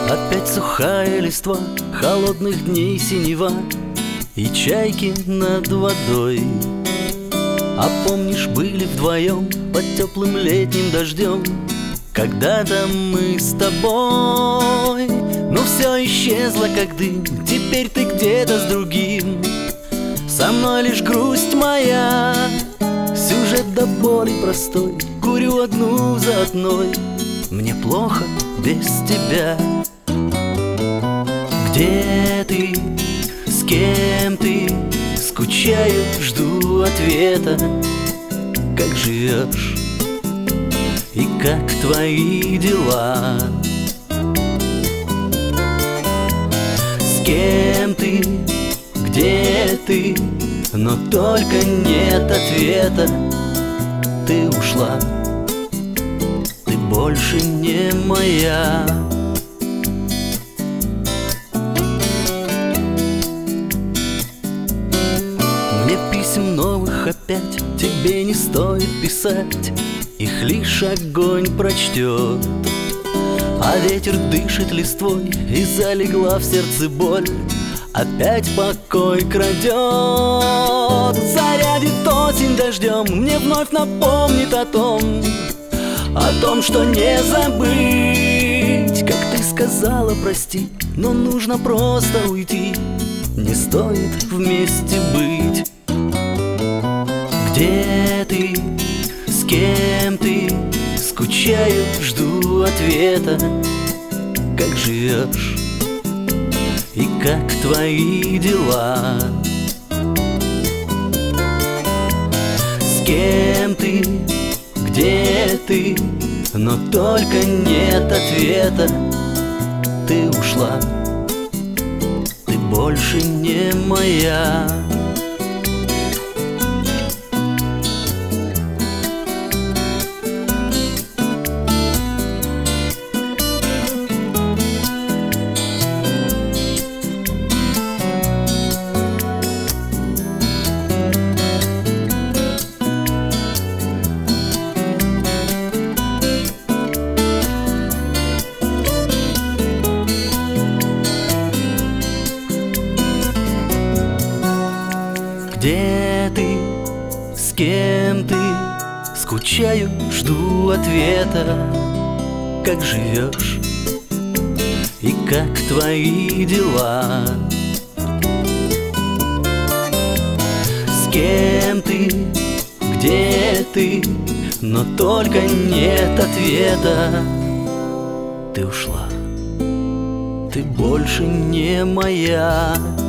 Опять сухая листва, холодных дней синева и чайки над водой. А помнишь, были вдвоем под теплым летним дождем когда-то мы с тобой. Но все исчезло как дым, теперь ты где-то с другим. Со мной лишь грусть моя, сюжет до боли простой. Курю одну за одной, мне плохо без тебя. Где ты, с кем ты? Скучаю, жду ответа. Как живешь и как твои дела? С кем ты, где ты? Но только нет ответа. Ты ушла, ты больше не моя. Мне писем новых опять тебе не стоит писать, их лишь огонь прочтет. А ветер дышит листвой, и залегла в сердце боль, опять покой крадет. Зарядит осень дождем, мне вновь напомнит о том, что не забыть. Как ты сказала, прости, но нужно просто уйти, не стоит вместе быть. Где ты, с кем ты? Скучаю, жду ответа. Как живешь и как твои дела? С кем ты, где ты? Но только нет ответа. Ты ушла, ты больше не моя. Где ты, с кем ты? Скучаю, жду ответа. Как живешь и как твои дела? С кем ты, где ты? Но только нет ответа. Ты ушла, ты больше не моя.